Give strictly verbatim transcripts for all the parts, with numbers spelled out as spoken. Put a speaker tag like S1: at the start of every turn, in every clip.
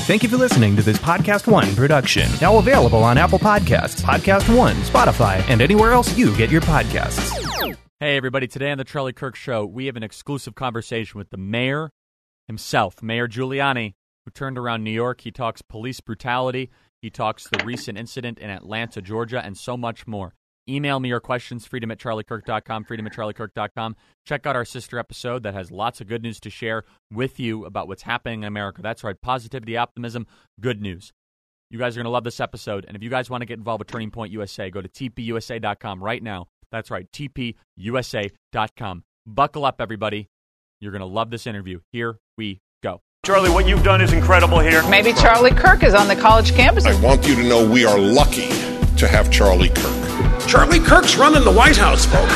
S1: Thank you for listening to this Podcast One production. Now available on Apple Podcasts, Podcast One, Spotify, and anywhere else you get your podcasts.
S2: Hey, everybody. Today on the Charlie Kirk Show, we have an exclusive conversation with the mayor himself, Mayor Giuliani, who turned around New York. He talks police brutality. He talks the recent incident in Atlanta, Georgia, and so much more. Email me your questions, freedom at charlie kirk dot com, freedom at charlie kirk dot com. Check out our sister episode that has lots of good news to share with you about what's happening in America. That's right, positivity, optimism, good news. You guys are going to love this episode. And if you guys want to get involved with Turning Point U S A, go to t p u s a dot com right now. That's right, t p u s a dot com. Buckle up, everybody. You're going to love this interview. Here we go.
S3: Charlie, what you've done is incredible here.
S4: Maybe Charlie Kirk is on the college campus.
S5: I want you to know we are lucky to have Charlie Kirk.
S6: Charlie Kirk's running the White House, folks.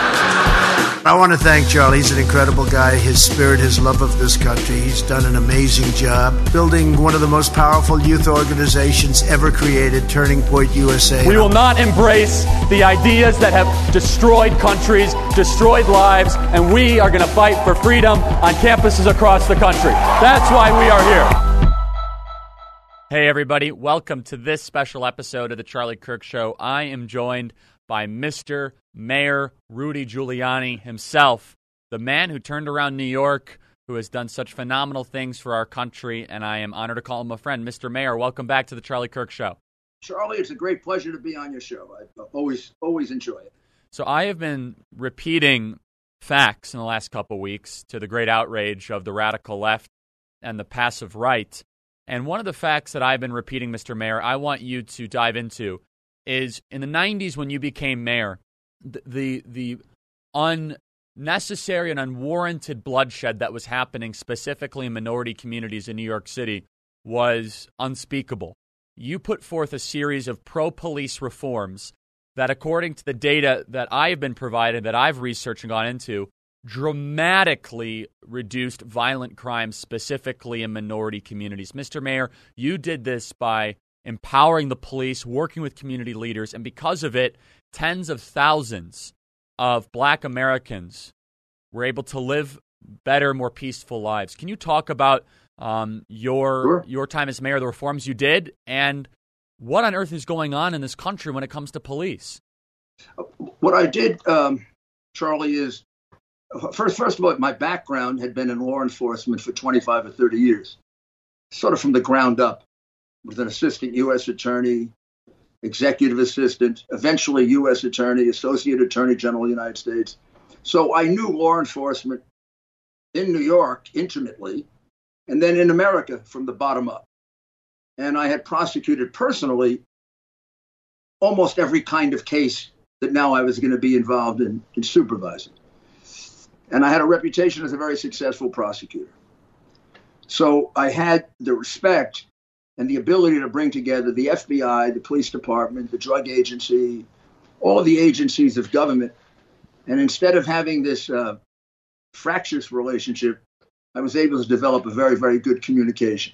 S7: I want to thank Charlie. He's an incredible guy. His spirit, his love of this country. He's done an amazing job building one of the most powerful youth organizations ever created, Turning Point U S A.
S3: We will not embrace the ideas that have destroyed countries, destroyed lives, and we are going to fight for freedom on campuses across the country. That's why we are here.
S2: Hey, everybody. Welcome to this special episode of the Charlie Kirk Show. I am joined by Mister Mayor Rudy Giuliani himself, the man who turned around New York, who has done such phenomenal things for our country, and I am honored to call him a friend. Mister Mayor, welcome back to the Charlie Kirk Show.
S8: Charlie, it's a great pleasure to be on your show. I always, always enjoy it.
S2: So I have been repeating facts in the last couple weeks to the great outrage of the radical left and the passive right. And one of the facts that I've been repeating, Mister Mayor, I want you to dive into is in the nineties when you became mayor, the, the the unnecessary and unwarranted bloodshed that was happening specifically in minority communities in New York City was unspeakable. You put forth a series of pro-police reforms that, according to the data that I have been provided, that I've researched and gone into, dramatically reduced violent crimes, specifically in minority communities. Mister Mayor, you did this by empowering the police, working with community leaders, and because of it, tens of thousands of Black Americans were able to live better, more peaceful lives. Can you talk about um, your
S8: Sure.
S2: your time as mayor, the reforms you did, and what on earth is going on in this country when it comes to police?
S8: What I did, um, Charlie, is First, first of all, my background had been in law enforcement for twenty-five or thirty years, sort of from the ground up, with an assistant U S attorney, executive assistant, eventually U S attorney, associate attorney general of the United States. So I knew law enforcement in New York intimately, and then in America from the bottom up. And I had prosecuted personally almost every kind of case that now I was going to be involved in, in supervising. And I had a reputation as a very successful prosecutor. So I had the respect and the ability to bring together the F B I, the police department, the drug agency, all of the agencies of government. And instead of having this uh, fractious relationship, I was able to develop a very, very good communication.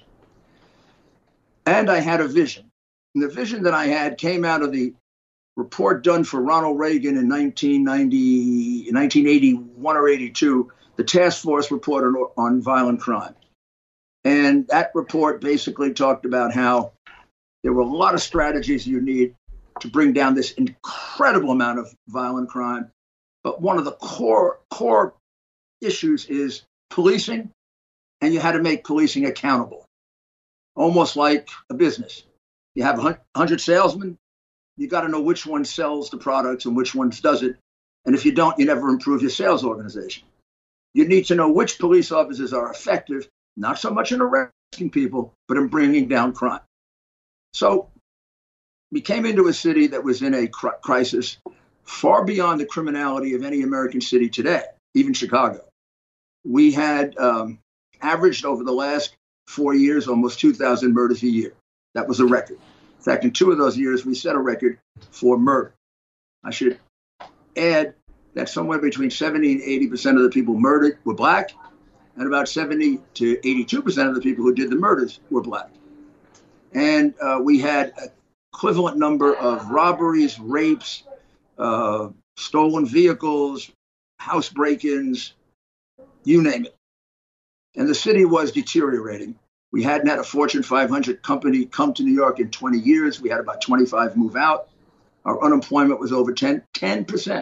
S8: And I had a vision. And the vision that I had came out of the report done for Ronald Reagan in nineteen ninety, nineteen eighty-one or eighty-two, the task force report on, on violent crime. And that report basically talked about how there were a lot of strategies you need to bring down this incredible amount of violent crime. But one of the core core issues is policing, and you had to make policing accountable, almost like a business. You have one hundred salesmen. You got to know which one sells the products and which ones doesn't. And if you don't, you never improve your sales organization. You need to know which police officers are effective, not so much in arresting people, but in bringing down crime. So we came into a city that was in a cr- crisis far beyond the criminality of any American city today, even Chicago. We had um, averaged over the last four years almost two thousand murders a year. That was a record. In fact, in two of those years, we set a record for murder. I should add that somewhere between seventy and eighty percent of the people murdered were Black, and about seventy to eighty-two percent of the people who did the murders were Black. And uh, we had an equivalent number of robberies, rapes, uh, stolen vehicles, house break-ins, you name it. And the city was deteriorating. We hadn't had a Fortune five hundred company come to New York in twenty years. We had about twenty-five move out. Our unemployment was over ten percent.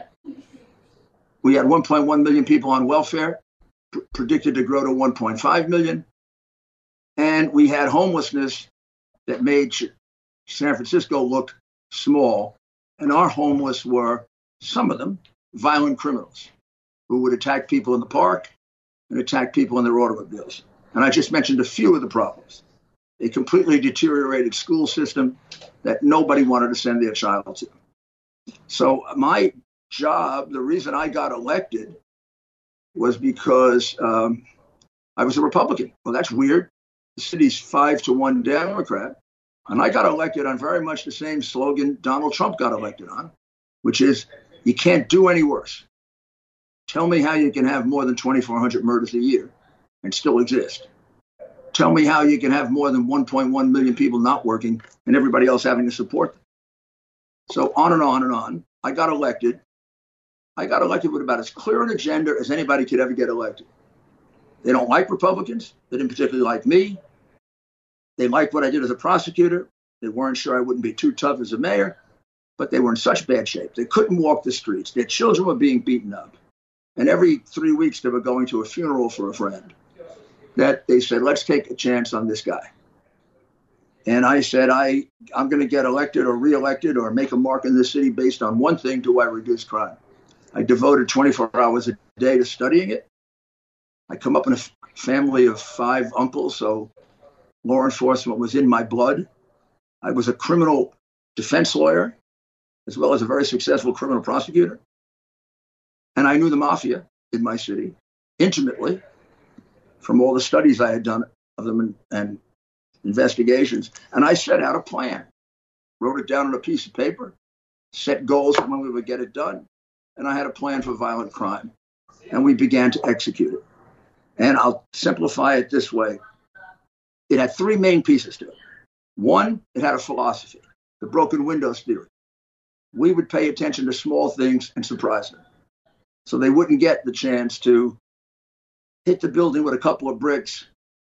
S8: We had one point one million people on welfare, pr- predicted to grow to one point five million. And we had homelessness that made San Francisco look small. And our homeless were, some of them, violent criminals who would attack people in the park and attack people in their automobiles. And I just mentioned a few of the problems. A completely deteriorated school system that nobody wanted to send their child to. So my job, the reason I got elected was because um, I was a Republican. Well, that's weird. The city's five to one Democrat. And I got elected on very much the same slogan Donald Trump got elected on, which is, you can't do any worse. Tell me how you can have more than twenty-four hundred murders a year and still exist. Tell me how you can have more than one point one million people not working and everybody else having to support them. So on and on and on. I got elected. I got elected with about as clear an agenda as anybody could ever get elected. They don't like Republicans. They didn't particularly like me. They liked what I did as a prosecutor. They weren't sure I wouldn't be too tough as a mayor, but they were in such bad shape. They couldn't walk the streets. Their children were being beaten up. And every three weeks they were going to a funeral for a friend. That they said, let's take a chance on this guy. And I said, I, I'm going to get elected or reelected or make a mark in this city based on one thing: do I reduce crime? I devoted twenty-four hours a day to studying it. I come up in a f- family of five uncles, so law enforcement was in my blood. I was a criminal defense lawyer, as well as a very successful criminal prosecutor. And I knew the mafia in my city intimately from all the studies I had done of them and, and investigations. And I set out a plan, wrote it down on a piece of paper, set goals for when we would get it done. And I had a plan for violent crime. And we began to execute it. And I'll simplify it this way. It had three main pieces to it. One, it had a philosophy, the broken windows theory. We would pay attention to small things and surprise them. So they wouldn't get the chance to hit the building with a couple of bricks,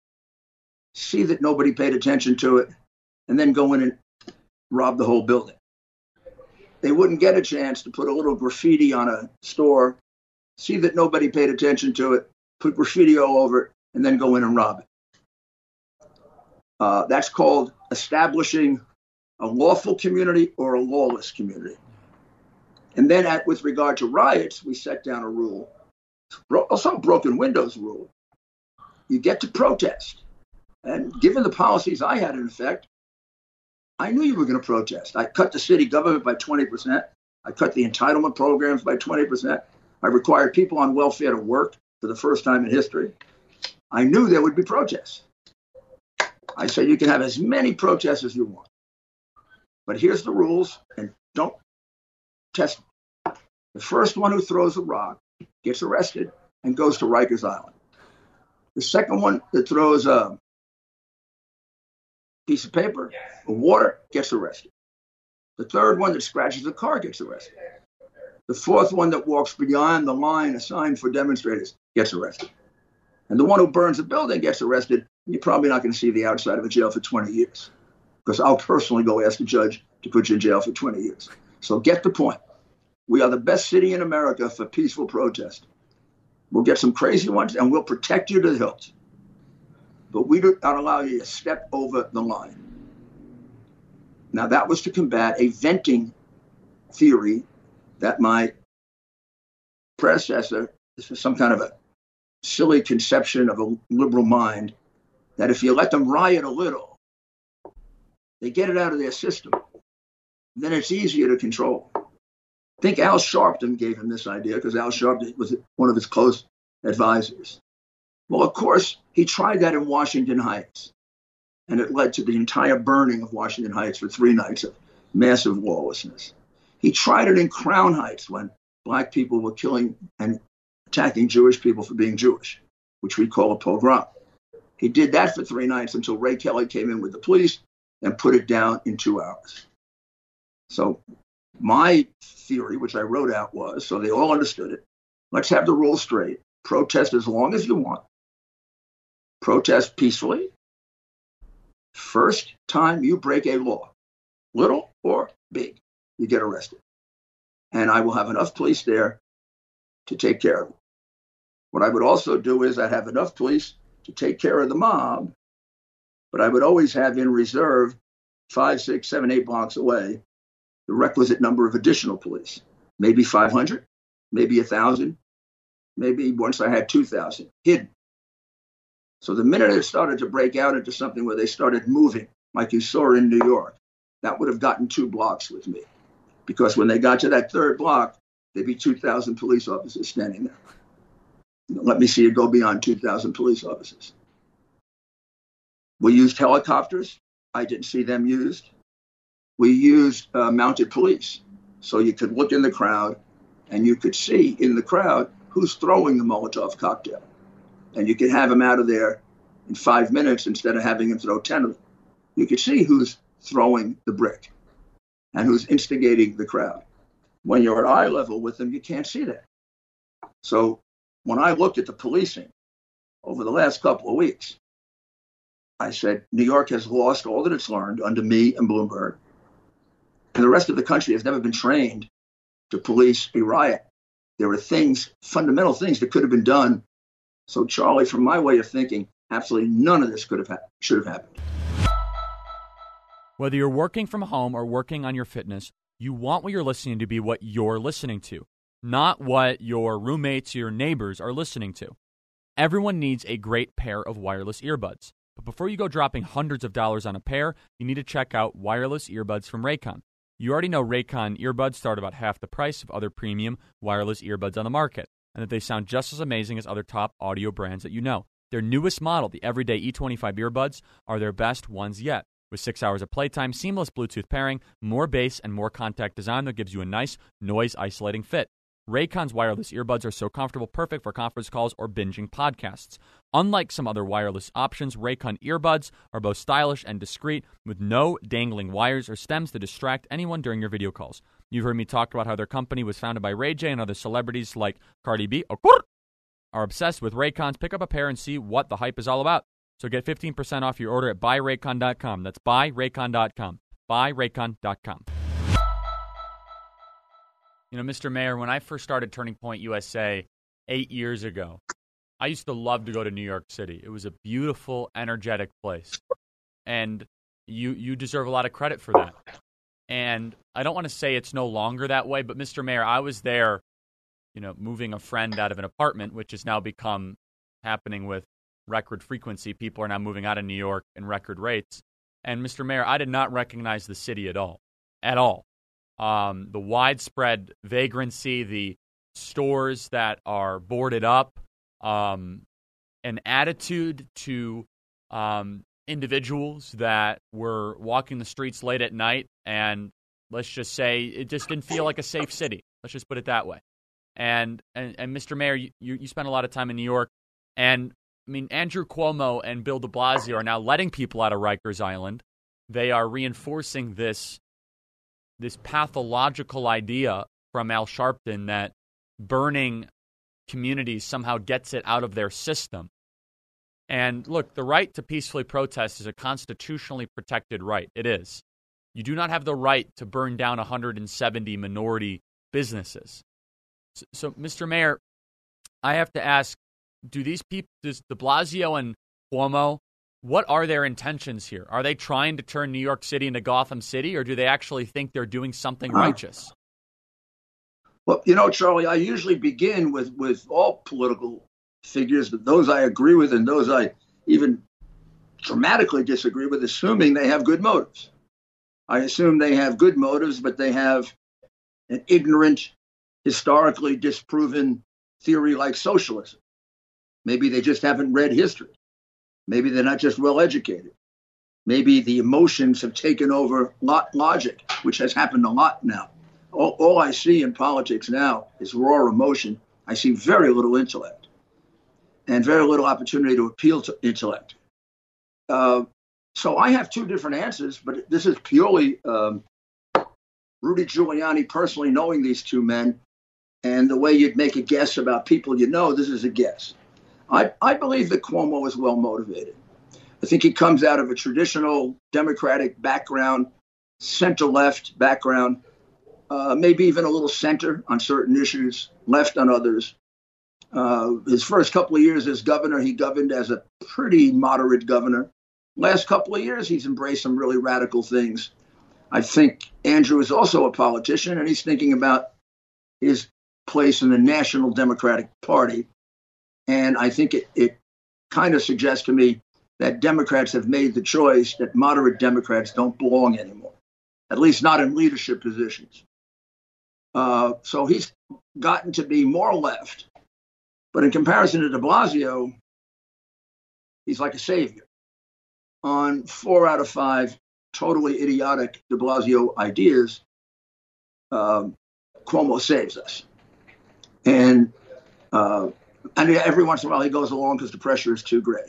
S8: see that nobody paid attention to it, and then go in and rob the whole building. They wouldn't get a chance to put a little graffiti on a store, see that nobody paid attention to it, put graffiti all over it, and then go in and rob it. Uh, that's called establishing a lawful community or a lawless community. And then at, with regard to riots, we set down a rule, also a broken windows rule. You get to protest. And given the policies I had in effect, I knew you were going to protest. I cut the city government by twenty percent. I cut the entitlement programs by twenty percent. I required people on welfare to work for the first time in history. I knew there would be protests. I said, you can have as many protests as you want. But here's the rules, and don't test me. The first one who throws a rock gets arrested and goes to Rikers Island. The second one that throws a piece of paper or water gets arrested. The third one that scratches a car gets arrested. The fourth one that walks beyond the line assigned for demonstrators gets arrested. And the one who burns a building gets arrested. You're probably not going to see the outside of a jail for twenty years, because I'll personally go ask the judge to put you in jail for twenty years. So get the point. We are the best city in America for peaceful protest. We'll get some crazy ones and we'll protect you to the hilt. But we do not allow you to step over the line. Now, that was to combat a venting theory that my predecessor, this was some kind of a silly conception of a liberal mind, that if you let them riot a little, they get it out of their system. Then it's easier to control. I think Al Sharpton gave him this idea, because Al Sharpton was one of his close advisors. Well, of course, he tried that in Washington Heights, and it led to the entire burning of Washington Heights for three nights of massive lawlessness. He tried it in Crown Heights when black people were killing and attacking Jewish people for being Jewish, which we call a pogrom. He did that for three nights until Ray Kelly came in with the police and put it down in two hours. So my theory, which I wrote out, was, so they all understood it, let's have the rules straight. Protest as long as you want. Protest peacefully. First time you break a law, little or big, you get arrested. And I will have enough police there to take care of it. What I would also do is I'd have enough police to take care of the mob, but I would always have in reserve five, six, seven, eight blocks away the requisite number of additional police, maybe five hundred, maybe one thousand, maybe once I had two thousand hidden. So the minute it started to break out into something where they started moving, like you saw in New York, that would have gotten two blocks with me. Because when they got to that third block, there'd be two thousand police officers standing there. Let me see it go beyond two thousand police officers. We used helicopters. I didn't see them used. We used uh, mounted police. So you could look in the crowd and you could see in the crowd who's throwing the Molotov cocktail. And you could have them out of there in five minutes instead of having them throw ten of them. You could see who's throwing the brick and who's instigating the crowd. When you're at eye level with them, you can't see that. So when I looked at the policing over the last couple of weeks, I said, New York has lost all that it's learned under me and Bloomberg. And the rest of the country has never been trained to police a riot. There are things, fundamental things that could have been done. So, Charlie, from my way of thinking, absolutely none of this could have ha- should have happened.
S2: Whether you're working from home or working on your fitness, you want what you're listening to be what you're listening to, not what your roommates or your neighbors are listening to. Everyone needs a great pair of wireless earbuds. But before you go dropping hundreds of dollars on a pair, you need to check out wireless earbuds from Raycon. You already know Raycon earbuds start about half the price of other premium wireless earbuds on the market, and that they sound just as amazing as other top audio brands that you know. Their newest model, the Everyday E twenty-five earbuds, are their best ones yet. With six hours of playtime, seamless Bluetooth pairing, more bass, and more compact design that gives you a nice, noise-isolating fit. Raycon's wireless earbuds are so comfortable, perfect for conference calls or binging podcasts. Unlike some other wireless options, Raycon earbuds are both stylish and discreet, with no dangling wires or stems to distract anyone during your video calls. You've heard me talk about how their company was founded by Ray J and other celebrities like Cardi B are obsessed with Raycons. Pick up a pair and see what the hype is all about. So get fifteen percent off your order at buy raycon dot com. That's buy raycon dot com. buy raycon dot com. You know, Mister Mayor, when I first started Turning Point U S A eight years ago, I used to love to go to New York City. It was a beautiful, energetic place. And you you deserve a lot of credit for that. And I don't want to say it's no longer that way, but Mister Mayor, I was there, you know, moving a friend out of an apartment, which has now become happening with record frequency. People are now moving out of New York in record rates. And Mister Mayor, I did not recognize the city at all, at all. Um, the widespread vagrancy, the stores that are boarded up, um, an attitude to um, individuals that were walking the streets late at night, and let's just say it just didn't feel like a safe city. Let's just put it that way. And and, and Mister Mayor, you, you spent a lot of time in New York, and I mean, Andrew Cuomo and Bill de Blasio are now letting people out of Rikers Island. They are reinforcing this this pathological idea from Al Sharpton that burning communities somehow gets it out of their system. And look, the right to peacefully protest is a constitutionally protected right. It is. You do not have the right to burn down one hundred seventy minority businesses. So, so Mister Mayor, I have to ask, do these people, does de Blasio and Cuomo, what are their intentions here? Are they trying to turn New York City into Gotham City, or do they actually think they're doing something
S8: uh,
S2: righteous?
S8: Well, you know, Charlie, I usually begin with, with all political figures, those I agree with and those I even dramatically disagree with, assuming they have good motives. I assume they have good motives, but they have an ignorant, historically disproven theory like socialism. Maybe they just haven't read history. Maybe they're not just well educated. Maybe the emotions have taken over logic, which has happened a lot now. All, all I see in politics now is raw emotion. I see very little intellect and very little opportunity to appeal to intellect. Uh, so I have two different answers, but this is purely um, Rudy Giuliani personally knowing these two men, and the way you'd make a guess about people you know, this is a guess. I, I believe that Cuomo is well motivated. I think he comes out of a traditional Democratic background, center-left background, uh, maybe even a little center on certain issues, left on others. Uh, his first couple of years as governor, he governed as a pretty moderate governor. Last couple of years, he's embraced some really radical things. I think Andrew is also a politician, and he's thinking about his place in the National Democratic Party. And I think it, it kind of suggests to me that Democrats have made the choice that moderate Democrats don't belong anymore, at least not in leadership positions. Uh, so he's gotten to be more left. But in comparison to de Blasio, he's like a savior. On four out of five totally idiotic de Blasio ideas, um, Cuomo saves us. And, uh, and every once in a while he goes along because the pressure is too great.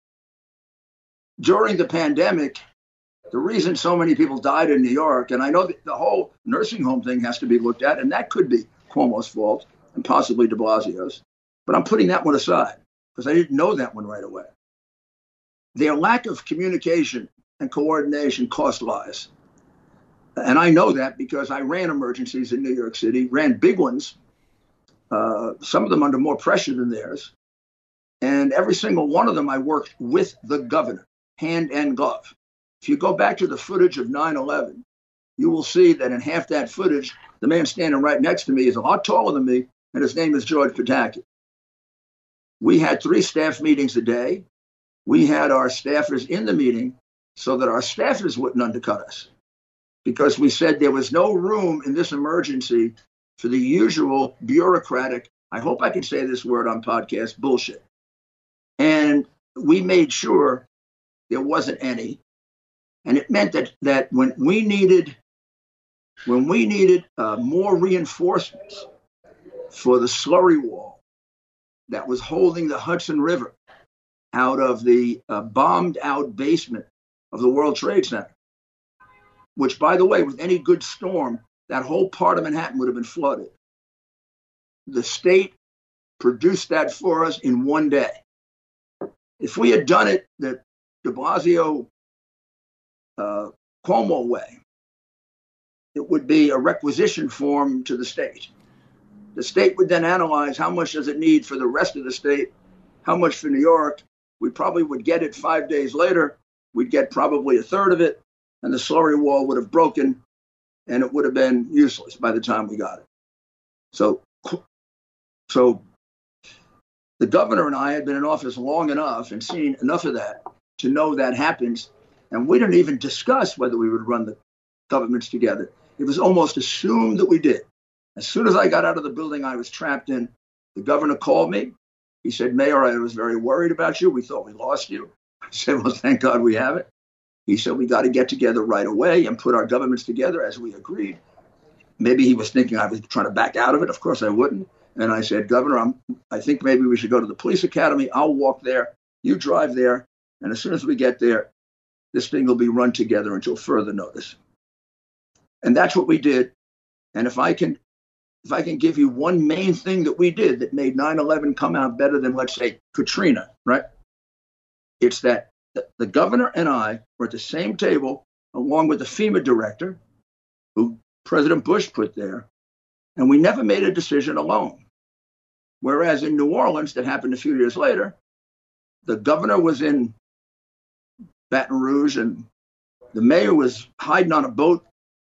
S8: During the pandemic, the reason so many people died in New York, and I know that the whole nursing home thing has to be looked at, and that could be Cuomo's fault and possibly de Blasio's, but I'm putting that one aside because I didn't know that one right away. Their lack of communication and coordination cost lives. And I know that because I ran emergencies in New York City, ran big ones, uh, some of them under more pressure than theirs. And every single one of them, I worked with the governor, hand and glove. If you go back to the footage of nine eleven, you will see that in half that footage, the man standing right next to me is a lot taller than me, and his name is George Pataki. We had three staff meetings a day. We had our staffers in the meeting so that our staffers wouldn't undercut us, because we said there was no room in this emergency for the usual bureaucratic, I hope I can say this word on podcast, bullshit. And we made sure there wasn't any. And it meant that that when we needed when we needed uh, more reinforcements for the slurry wall that was holding the Hudson River out of the uh, bombed out basement of the World Trade Center, which, by the way, with any good storm, that whole part of Manhattan would have been flooded. The state produced that for us in one day. If we had done it the de Blasio uh, Cuomo way, it would be a requisition form to the state. The state would then analyze how much does it need for the rest of the state, how much for New York. We probably would get it five days later. We'd get probably a third of it, and the slurry wall would have broken, and it would have been useless by the time we got it. So, so the governor and I had been in office long enough and seen enough of that to know that happens, and we didn't even discuss whether we would run the governments together. It was almost assumed that we did. As soon as I got out of the building I was trapped in, the governor called me. He said, Mayor, I was very worried about you. We thought we lost you. I said, well, thank God we haven't. He said, we got to get together right away and put our governments together as we agreed. Maybe he was thinking I was trying to back out of it. Of course I wouldn't. And I said, Governor, I'm, I think maybe we should go to the police academy. I'll walk there. You drive there. And as soon as we get there, this thing will be run together until further notice. And that's what we did. And if I can If I can give you one main thing that we did that made nine eleven come out better than, let's say, Katrina, right? It's that the governor and I were at the same table, along with the FEMA director, who President Bush put there, and we never made a decision alone. Whereas in New Orleans, that happened a few years later, the governor was in Baton Rouge, and the mayor was hiding on a boat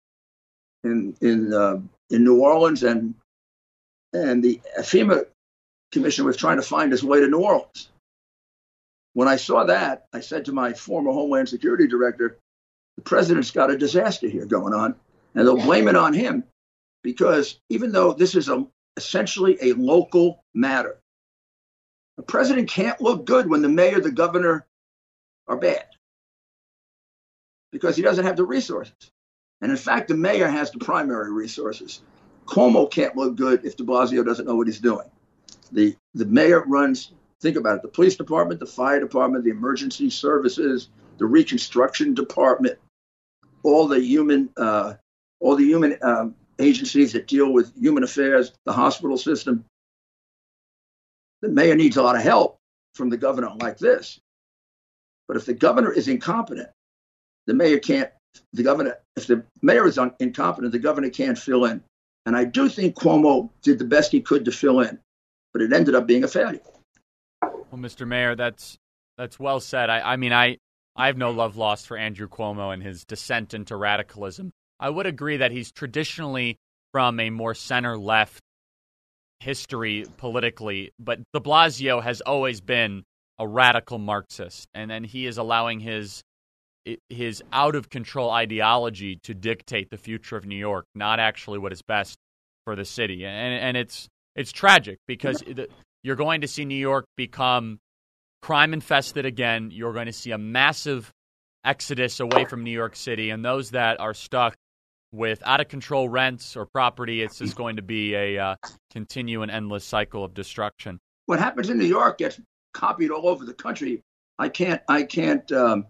S8: in in uh, in New Orleans, and and the FEMA commission was trying to find his way to New Orleans. When I saw that, I said to my former Homeland Security director, the president's got a disaster here going on, and they'll blame it on him, because even though this is a, essentially a local matter, the president can't look good when the mayor, the governor are bad, because he doesn't have the resources. And in fact, the mayor has the primary resources. Cuomo can't look good if de Blasio doesn't know what he's doing. The, the mayor runs, think about it, the police department, the fire department, the emergency services, the reconstruction department, all the human, uh, all the human um, agencies that deal with human affairs, the hospital system. The mayor needs a lot of help from the governor like this. But if the governor is incompetent, the mayor can't, the governor, if the mayor is un, incompetent, the governor can't fill in. And I do think Cuomo did the best he could to fill in, but it ended up being a failure.
S2: Well, Mister Mayor, that's that's well said. I, I mean, I, I have no love lost for Andrew Cuomo and his descent into radicalism. I would agree that he's traditionally from a more center-left history politically, but de Blasio has always been a radical Marxist, and then he is allowing his his out-of-control ideology to dictate the future of New York, not actually what is best for the city. And and it's it's tragic because you're going to see New York become crime-infested again. You're going to see a massive exodus away from New York City, and those that are stuck with out-of-control rents or property, it's just going to be a uh, continue an endless cycle of destruction.
S8: What happens in New York gets copied all over the country. I can't, I can't, um,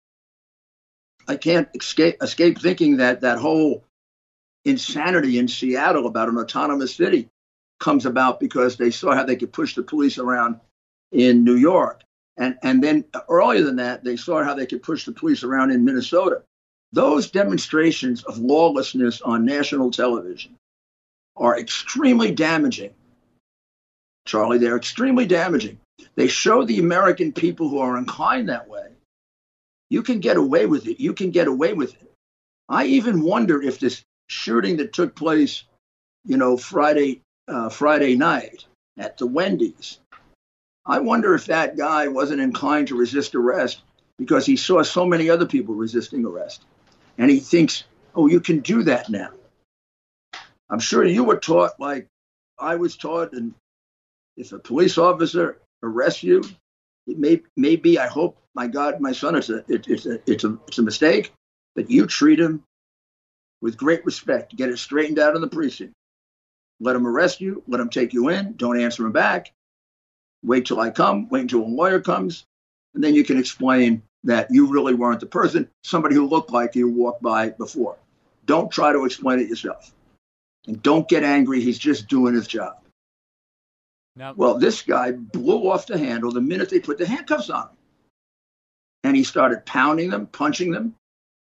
S8: I can't escape escape thinking that that whole insanity in Seattle about an autonomous city comes about because they saw how they could push the police around in New York, and and then earlier than that, they saw how they could push the police around in Minnesota. Those demonstrations of lawlessness on national television are extremely damaging. Charlie, they're extremely damaging. They show the American people who are inclined that way, you can get away with it. You can get away with it. I even wonder if this shooting that took place, you know, Friday, uh, Friday night at the Wendy's, I wonder if that guy wasn't inclined to resist arrest because he saw so many other people resisting arrest. And he thinks, oh, you can do that now. I'm sure you were taught like I was taught, and if a police officer arrests you, it may, may be, I hope, my God, my son, it's a, it, it's a, it's a, it's a mistake, but you treat him with great respect. Get it straightened out in the precinct. Let him arrest you. Let him take you in. Don't answer him back. Wait till I come. Wait until a lawyer comes. And then you can explain that you really weren't the person, somebody who looked like you walked by before. Don't try to explain it yourself. And don't get angry. He's just doing his job.
S2: Now,
S8: well, this guy blew off the handle the minute they put the handcuffs on him. And he started pounding them, punching them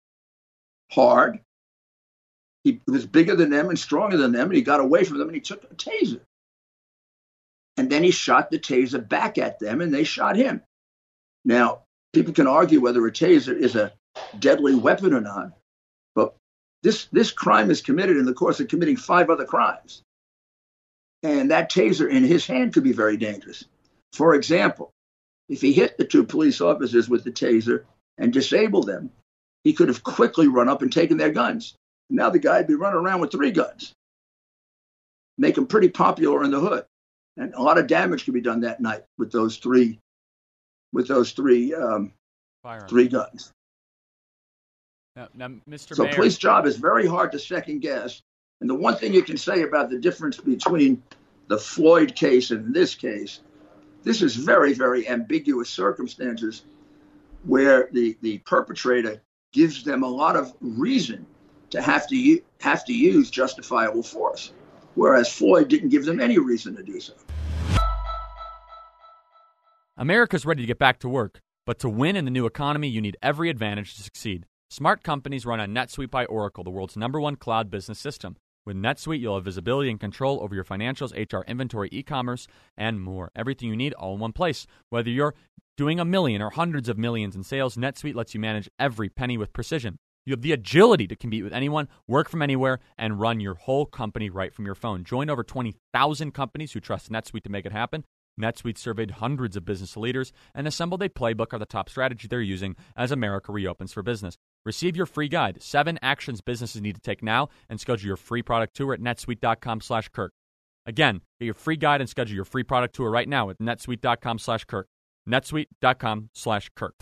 S8: hard. He was bigger than them and stronger than them, and he got away from them, and he took a taser. And then he shot the taser back at them, and they shot him. Now, people can argue whether a taser is a deadly weapon or not, but this, this crime is committed in the course of committing five other crimes. And that taser in his hand could be very dangerous. For example, if he hit the two police officers with the taser and disabled them, he could have quickly run up and taken their guns. Now the guy would be running around with three guns. Make him pretty popular in the hood. And a lot of damage could be done that night with those three, with those three, um, three guns.
S2: Now, now, Mister
S8: So
S2: Mayor,
S8: police job is very hard to second guess. And the one thing you can say about the difference between the Floyd case and this case, this is very, very ambiguous circumstances where the, the perpetrator gives them a lot of reason to have to u- have to use justifiable force, whereas Floyd didn't give them any reason to do so.
S2: America's ready to get back to work, but to win in the new economy, you need every advantage to succeed. Smart companies run on NetSuite by Oracle, the world's number one cloud business system. With NetSuite, you'll have visibility and control over your financials, H R, inventory, e-commerce, and more. Everything you need all in one place. Whether you're doing a million or hundreds of millions in sales, NetSuite lets you manage every penny with precision. You have the agility to compete with anyone, work from anywhere, and run your whole company right from your phone. Join over twenty thousand companies who trust NetSuite to make it happen. NetSuite surveyed hundreds of business leaders and assembled a playbook of the top strategy they're using as America reopens for business. Receive your free guide, Seven Actions Businesses Need to Take Now, and schedule your free product tour at netsuite.com slash Kirk. Again, get your free guide and schedule your free product tour right now at netsuite.com slash Kirk. netsuite.com slash Kirk.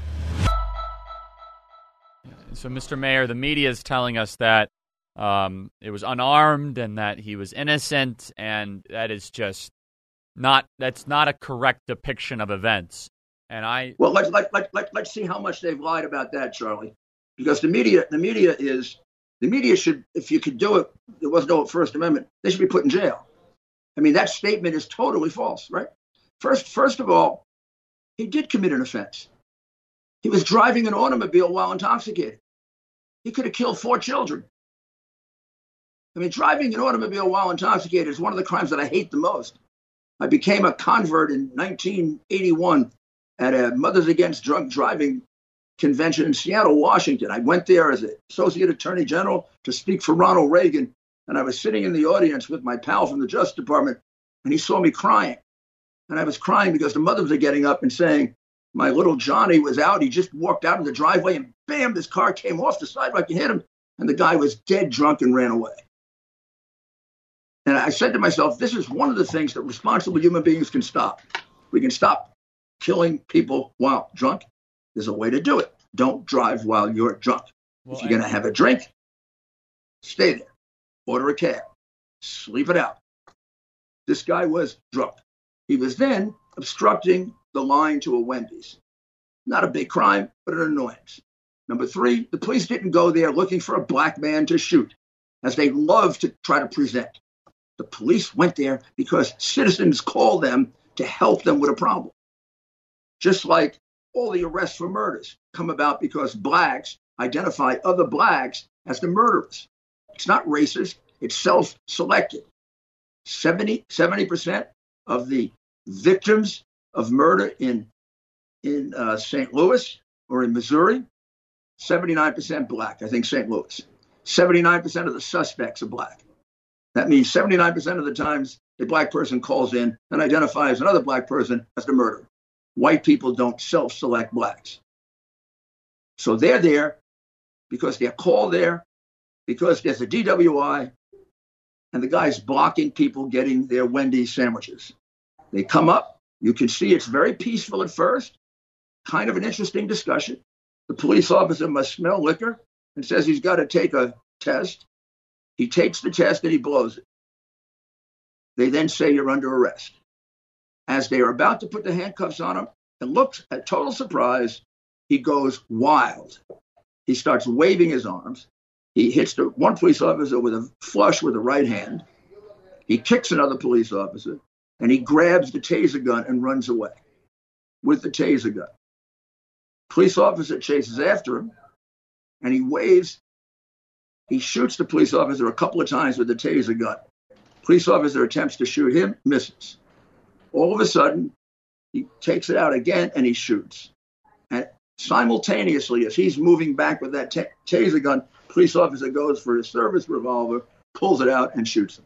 S2: So, Mister Mayor, the media is telling us that um, it was unarmed and that he was innocent, and that is just not, that's not a correct depiction of events. And I...
S8: Well, let's, let, let, let, let's see how much they've lied about that, Charlie. Because the media, the media is, the media should, if you could do it, there was no First Amendment, they should be put in jail. I mean, that statement is totally false, right? First, first of all, he did commit an offense. He was driving an automobile while intoxicated. He could have killed four children. I mean, driving an automobile while intoxicated is one of the crimes that I hate the most. I became a convert in nineteen eighty-one at a Mothers Against Drunk Driving convention in Seattle, Washington. I went there as an associate attorney general to speak for Ronald Reagan, and I was sitting in the audience with my pal from the Justice Department, and he saw me crying. And I was crying because the mothers are getting up and saying, my little Johnny was out. He just walked out of the driveway, and bam, this car came off the sidewalk and hit him, and the guy was dead drunk and ran away. And I said to myself, this is one of the things that responsible human beings can stop. We can stop killing people while drunk. There's a way to do it. Don't drive while you're drunk. Well, if you're going to have a drink, stay there. Order a cab. Sleep it out. This guy was drunk. He was then obstructing the line to a Wendy's. Not a big crime, but an annoyance. Number three, the police didn't go there looking for a black man to shoot, as they love to try to present. The police went there because citizens called them to help them with a problem. Just like all the arrests for murders come about because blacks identify other blacks as the murderers. It's not racist, it's self-selected. seventy, seventy percent of the victims of murder in, in uh, Saint Louis or in Missouri, seventy-nine percent black, I think Saint Louis. seventy-nine percent of the suspects are black. That means seventy-nine percent of the times a black person calls in and identifies another black person as the murderer. White people don't self-select blacks. So they're there because they're called there, because there's a D W I, and the guy's blocking people getting their Wendy's sandwiches. They come up. You can see it's very peaceful at first, kind of an interesting discussion. The police officer must smell liquor and says he's got to take a test. He takes the test and he blows it. They then say you're under arrest. As they are about to put the handcuffs on him, and looks at total surprise, he goes wild. He starts waving his arms. He hits the one police officer with a flush with the right hand. He kicks another police officer, and he grabs the taser gun and runs away with the taser gun. Police officer chases after him, and he waves. He shoots the police officer a couple of times with the taser gun. Police officer attempts to shoot him, misses. All of a sudden, he takes it out again, and he shoots. And simultaneously, as he's moving back with that t- taser gun, police officer goes for his service revolver, pulls it out, and shoots him.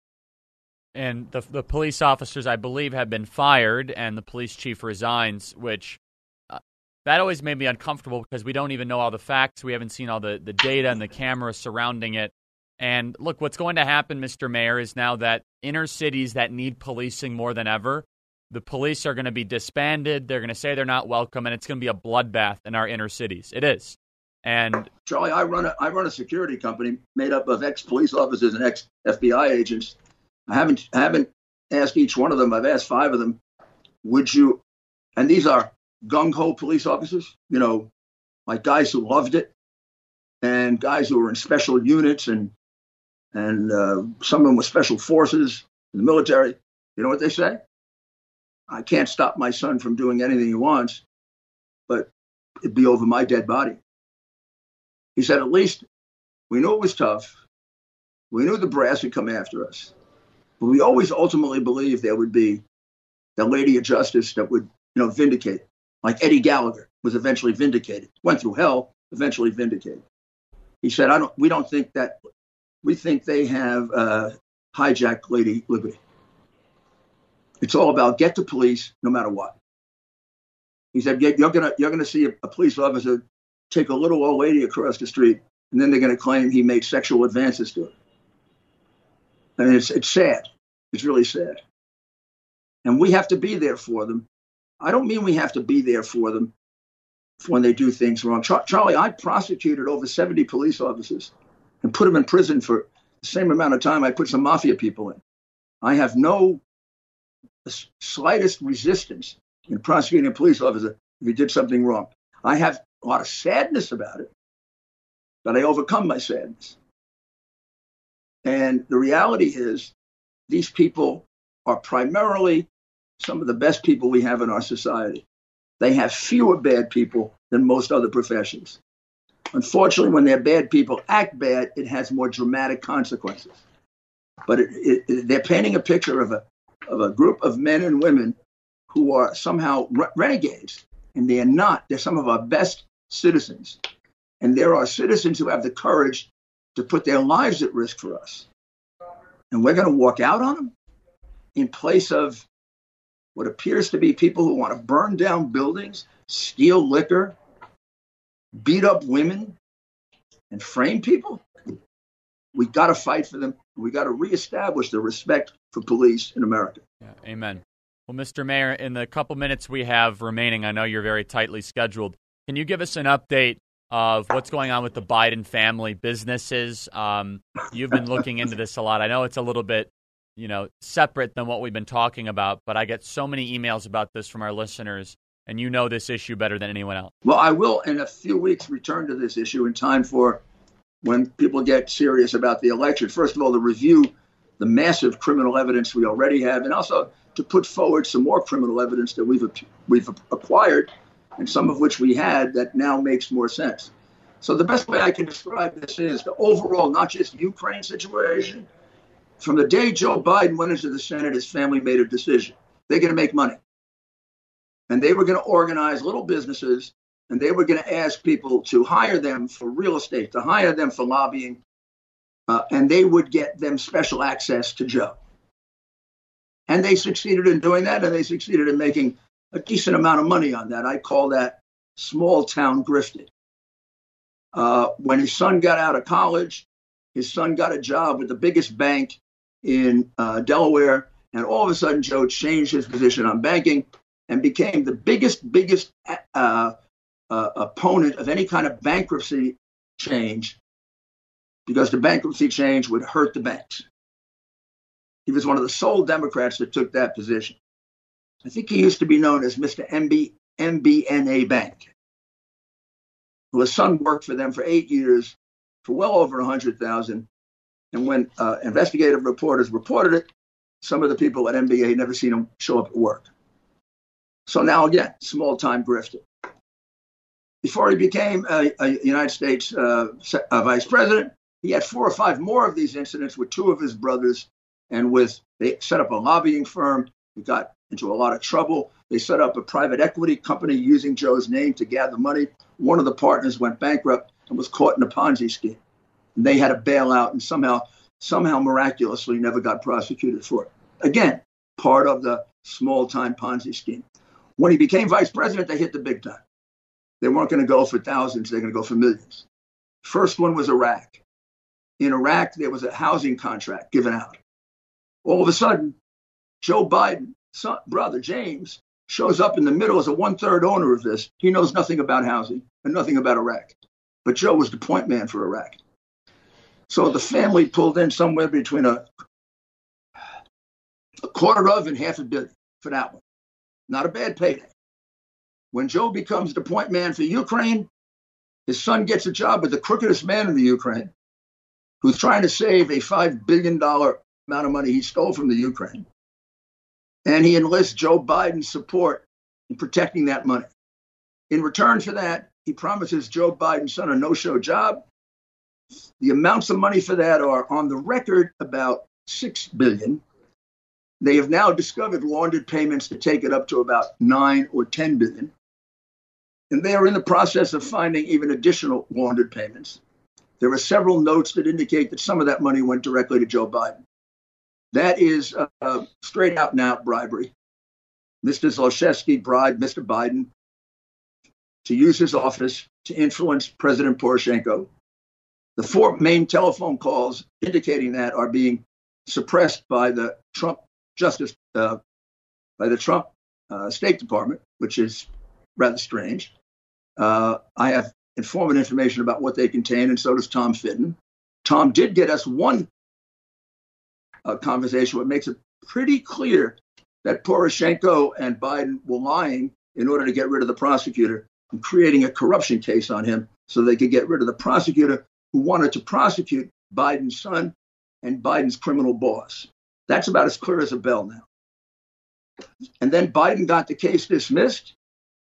S2: And the the police officers, I believe, have been fired, and the police chief resigns, which uh, that always made me uncomfortable because we don't even know all the facts. We haven't seen all the, the data and the cameras surrounding it. And look, what's going to happen, Mister Mayor, is now that inner cities that need policing more than ever, the police are going to be disbanded. They're going to say they're not welcome, and it's going to be a bloodbath in our inner cities. It is. And
S8: Charlie, I run a I run a security company made up of ex-police officers and ex-F B I agents. I haven't I haven't asked each one of them. I've asked five of them. Would you? And these are gung-ho police officers. You know, like guys who loved it, and guys who were in special units, and and uh, some of them were special forces in the military. You know what they say? I can't stop my son from doing anything he wants, but it'd be over my dead body. He said, at least we knew it was tough. We knew the brass would come after us. But we always ultimately believed there would be the lady of justice that would, you know, vindicate. Like Eddie Gallagher was eventually vindicated. Went through hell, eventually vindicated. He said, I don't. we don't think that. We think they have uh, hijacked Lady Liberty. It's all about get the police no matter what. He said, you're going you're gonna see a, a police officer take a little old lady across the street, and then they're going to claim he made sexual advances to her. And it's it's sad. It's really sad. And we have to be there for them. I don't mean we have to be there for them when they do things wrong. Char- Charlie, I prosecuted over seventy police officers and put them in prison for the same amount of time I put some mafia people in. I have no slightest resistance in prosecuting a police officer if he did something wrong. I have a lot of sadness about it, but I overcome my sadness. And the reality is these people are primarily some of the best people we have in our society. they have fewer bad people than most other professions. Unfortunately, when their bad people act bad, it has more dramatic consequences. But it, it, it, they're painting a picture of a of a group of men and women who are somehow re- renegades, and they are not. They're some of our best citizens. And there are citizens who have the courage to put their lives at risk for us. And we're going to walk out on them in place of what appears to be people who want to burn down buildings, steal liquor, beat up women, and frame people. We got to fight for them. We got to reestablish the respect for police in America.
S2: Yeah, amen. Well, Mister Mayor, in the couple minutes we have remaining, I know you're very tightly scheduled. Can you give us an update of what's going on with the Biden family businesses? Um, you've been looking into this a lot. I know it's a little bit, you know, separate than what we've been talking about, but I get so many emails about this from our listeners, and you know this issue better than anyone else.
S8: Well, I will, in a few weeks, return to this issue in time for when people get serious about the election. First of all, to review the massive criminal evidence we already have, and also to put forward some more criminal evidence that we've we've acquired, and some of which we had that now makes more sense. So the best way I can describe this is the overall, not just Ukraine situation. From the day Joe Biden went into the Senate, his family made a decision. They're going to make money. And they were going to organize little businesses, and they were going to ask people to hire them for real estate, to hire them for lobbying, uh, and they would get them special access to Joe. And they succeeded in doing that, and they succeeded in making a decent amount of money on that. I call that small town grifting. Uh, when his son got out of college, his son got a job with the biggest bank in uh, Delaware, and all of a sudden Joe changed his position on banking and became the biggest, biggest uh, uh, opponent of any kind of bankruptcy change, because the bankruptcy change would hurt the banks. He was one of the sole Democrats that took that position. I think he used to be known as Mister M B N A Bank. Well, his son worked for them for eight years for well over one hundred thousand dollars. And when uh, investigative reporters reported it, some of the people at M B A had never seen him show up at work. So now, again, small-time grifter. Before he became a, a United States uh, a vice president, he had four or five more of these incidents with two of his brothers. And with they set up a lobbying firm. He got into a lot of trouble. They set up a private equity company using Joe's name to gather money. One of the partners went bankrupt and was caught in a Ponzi scheme. And they had to bail out, and somehow, somehow miraculously never got prosecuted for it. Again, part of the small-time Ponzi scheme. When he became vice president, they hit the big time. They weren't going to go for thousands. They're going to go for millions. First one was Iraq. In Iraq, there was a housing contract given out. All of a sudden, Joe Biden's son, brother, James, shows up in the middle as a one-third owner of this. He knows nothing about housing and nothing about Iraq. But Joe was the point man for Iraq. So the family pulled in somewhere between a, a quarter of and half a billion for that one. Not a bad payday. When Joe becomes the point man for Ukraine, his son gets a job with the crookedest man in the Ukraine, who's trying to save a five billion dollars amount of money he stole from the Ukraine. And he enlists Joe Biden's support in protecting that money. In return for that, he promises Joe Biden's son a no-show job. The amounts of money for that are on the record about six billion dollars. They have now discovered laundered payments to take it up to about nine or ten billion dollars. And they are in the process of finding even additional laundered payments. There are several notes that indicate that some of that money went directly to Joe Biden. That is uh, uh, straight out and out bribery. Mister Zlochevsky bribed Mister Biden to use his office to influence President Poroshenko. The four main telephone calls indicating that are being suppressed by the Trump Justice, uh, by the Trump uh, State Department, which is rather strange. Uh, I have informative information about what they contain, and so does Tom Fitton. Tom did get us one uh, conversation where it makes it pretty clear that Poroshenko and Biden were lying in order to get rid of the prosecutor and creating a corruption case on him so they could get rid of the prosecutor who wanted to prosecute Biden's son and Biden's criminal boss. That's about as clear as a bell now. And then Biden got the case dismissed.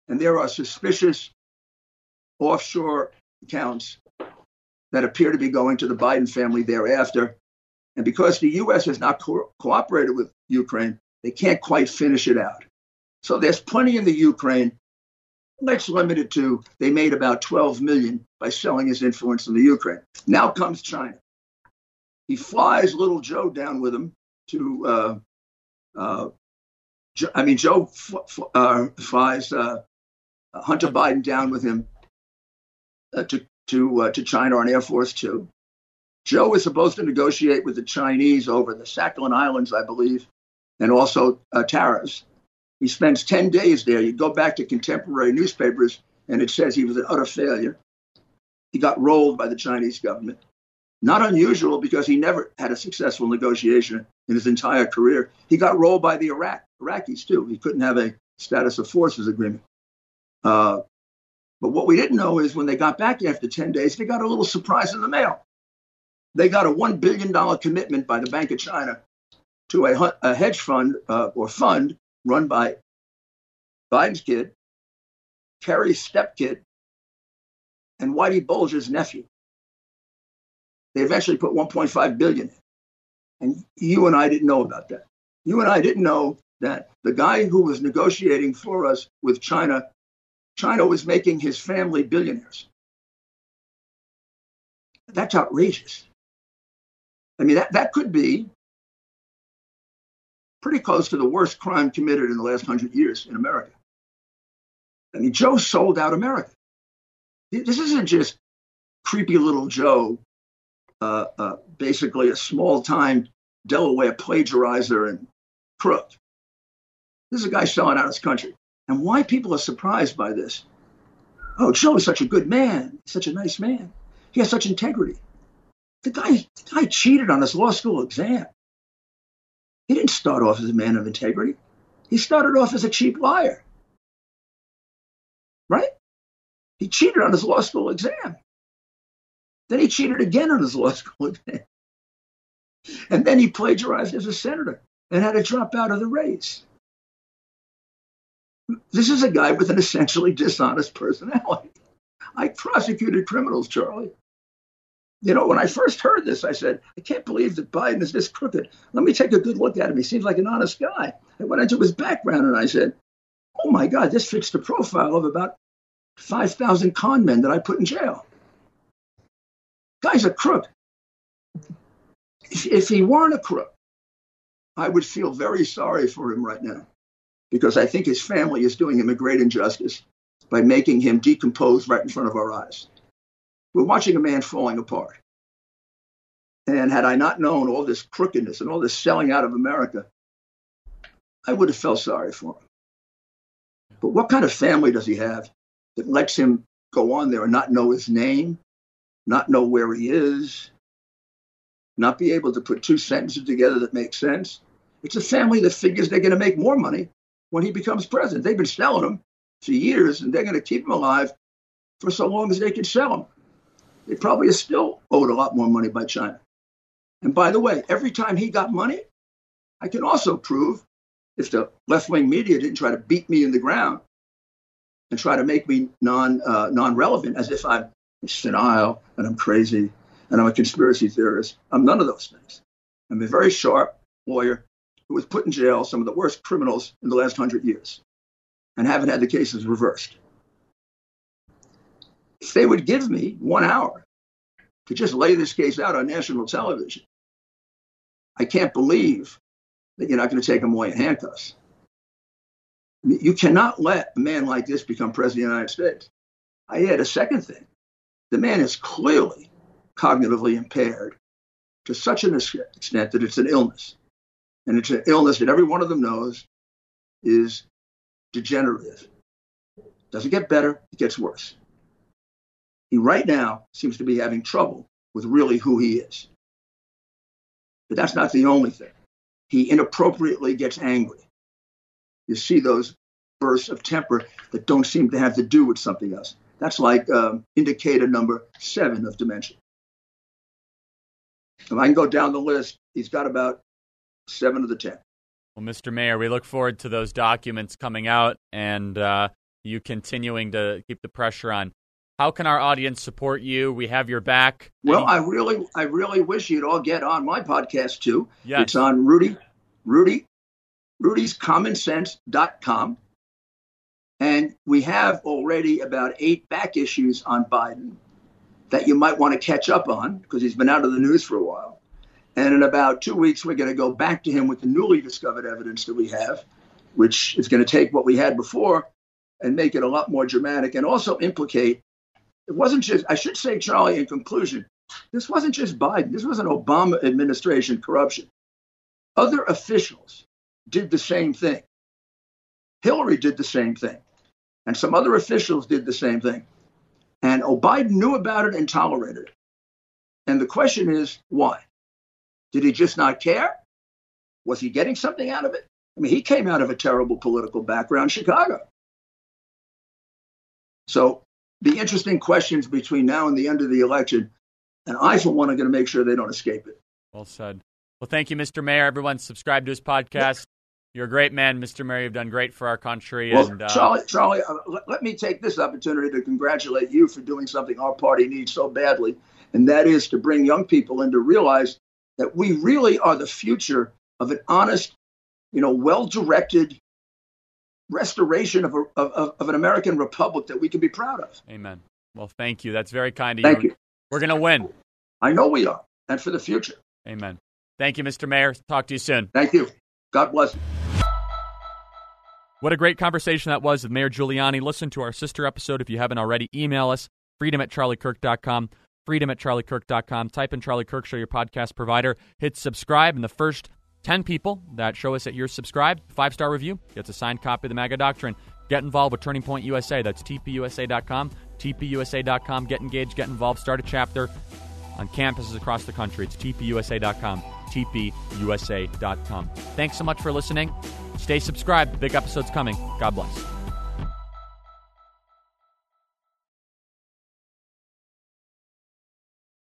S8: And there are suspicious offshore accounts that appear to be going to the Biden family thereafter. And because the U S has not co- cooperated with Ukraine, they can't quite finish it out. So there's plenty in the Ukraine. Let's limit it to they made about twelve million by selling his influence in the Ukraine. Now comes China. He flies little Joe down with him to, uh, uh, jo- I mean, Joe f- f- uh, flies uh, Hunter Biden down with him uh, to to uh, to China on Air Force Two. Joe is supposed to negotiate with the Chinese over the Sakhalin Islands, I believe, and also uh, tariffs. He spends ten days there. You go back to contemporary newspapers, and it says he was an utter failure. He got rolled by the Chinese government. Not unusual because he never had a successful negotiation in his entire career. He got rolled by the Iraq, Iraqis, too. He couldn't have a status of forces agreement. Uh, but what we didn't know is when they got back after ten days, they got a little surprise in the mail. They got a one billion dollars commitment by the Bank of China to a, a hedge fund uh, or fund run by Biden's kid, Kerry's stepkid, and Whitey Bulger's nephew. They eventually put one point five billion dollars in. And you and I didn't know about that. You and I didn't know that the guy who was negotiating for us with China, China was making his family billionaires. That's outrageous. I mean, that, that could be pretty close to the worst crime committed in the last hundred years in America. I mean, Joe sold out America. This isn't just creepy little Joe, uh, uh, basically a small-time Delaware plagiarizer and crook. This is a guy selling out his country. And why people are surprised by this? Oh, Joe is such a good man, such a nice man. He has such integrity. The guy, the guy cheated on his law school exam. He didn't start off as a man of integrity. He started off as a cheap liar. Right? He cheated on his law school exam. Then he cheated again on his law school exam. And then he plagiarized as a senator and had to drop out of the race. This is a guy with an essentially dishonest personality. I prosecuted criminals, Charlie. You know, when I first heard this, I said, I can't believe that Biden is this crooked. Let me take a good look at him. He seems like an honest guy. I went into his background and I said, oh my God, this fits the profile of about five thousand con men that I put in jail. Guy's a crook. If, if he weren't a crook, I would feel very sorry for him right now because I think his family is doing him a great injustice by making him decompose right in front of our eyes. We're watching a man falling apart. And had I not known all this crookedness and all this selling out of America, I would have felt sorry for him. But what kind of family does he have that lets him go on there and not know his name, not know where he is, not be able to put two sentences together that make sense? It's a family that figures they're going to make more money when he becomes president. They've been selling him for years, and they're going to keep him alive for so long as they can sell him. They probably are still owed a lot more money by China. And by the way, every time he got money, I can also prove, if the left-wing media didn't try to beat me in the ground and try to make me non, uh, non-relevant as if I'm senile and I'm crazy and I'm a conspiracy theorist. I'm none of those things. I'm a very sharp lawyer who was put in jail, some of the worst criminals in the last hundred years, and haven't had the cases reversed. If they would give me one hour to just lay this case out on national television, I can't believe that you're not going to take him away in handcuffs. You cannot let a man like this become president of the United States. I add a second thing. The man is clearly cognitively impaired to such an extent that it's an illness. And it's an illness that every one of them knows is degenerative. Doesn't get better, it gets worse. He right now seems to be having trouble with really who he is. But that's not the only thing. He inappropriately gets angry. You see those bursts of temper that don't seem to have to do with something else. That's like um, indicator number seven of dementia. If I can go down the list, he's got about seven of the ten.
S2: Well, Mister Mayor, we look forward to those documents coming out, and uh, you continuing to keep the pressure on. How can our audience support you? We have your back.
S8: Well,
S2: Any-
S8: I really, I really wish you'd all get on my podcast too.
S2: Yes.
S8: It's on Rudy, Rudy, Rudy's Common Sense dot com. And we have already about eight back issues on Biden that you might want to catch up on because he's been out of the news for a while. And in about two weeks, we're going to go back to him with the newly discovered evidence that we have, which is going to take what we had before and make it a lot more dramatic and also implicate. It wasn't just, I should say, Charlie, in conclusion, this wasn't just Biden. This was an Obama administration corruption. Other officials did the same thing. Hillary did the same thing. And some other officials did the same thing. And Biden knew about it and tolerated it. And the question is, why? Did he just not care? Was he getting something out of it? I mean, he came out of a terrible political background, Chicago. So the interesting questions between now and the end of the election, and I, for one, are going to make sure they don't escape it.
S2: Well said. Well, thank you, Mister Mayor. Everyone, subscribe to his podcast. You're a great man, Mister Mayor. You've done great for our country.
S8: Well,
S2: and, uh,
S8: Charlie, Charlie uh, let, let me take this opportunity to congratulate you for doing something our party needs so badly, and that is to bring young people in to realize that we really are the future of an honest, you know, well-directed restoration of, a, of, of an American republic that we can be proud of.
S2: Amen. Well, thank you. That's very kind of
S8: Thank
S2: you.
S8: you.
S2: We're going to win.
S8: I know we are, and for the future.
S2: Amen. Thank you, Mister Mayor. Talk to you soon.
S8: Thank you. God bless you.
S2: What a great conversation that was with Mayor Giuliani. Listen to our sister episode if you haven't already. Email us, freedom at charlie kirk dot com, freedom at charlie kirk dot com. Type in Charlie Kirk Show, your podcast provider. Hit subscribe, and the first ten people that show us that you're subscribed, five-star review, gets a signed copy of the MAGA Doctrine. Get involved with Turning Point U S A. That's T P U S A dot com, T P U S A dot com. Get engaged, get involved, start a chapter on campuses across the country. It's T P U S A dot com, T P U S A dot com. Thanks so much for listening. Stay subscribed. Big episode's coming. God bless.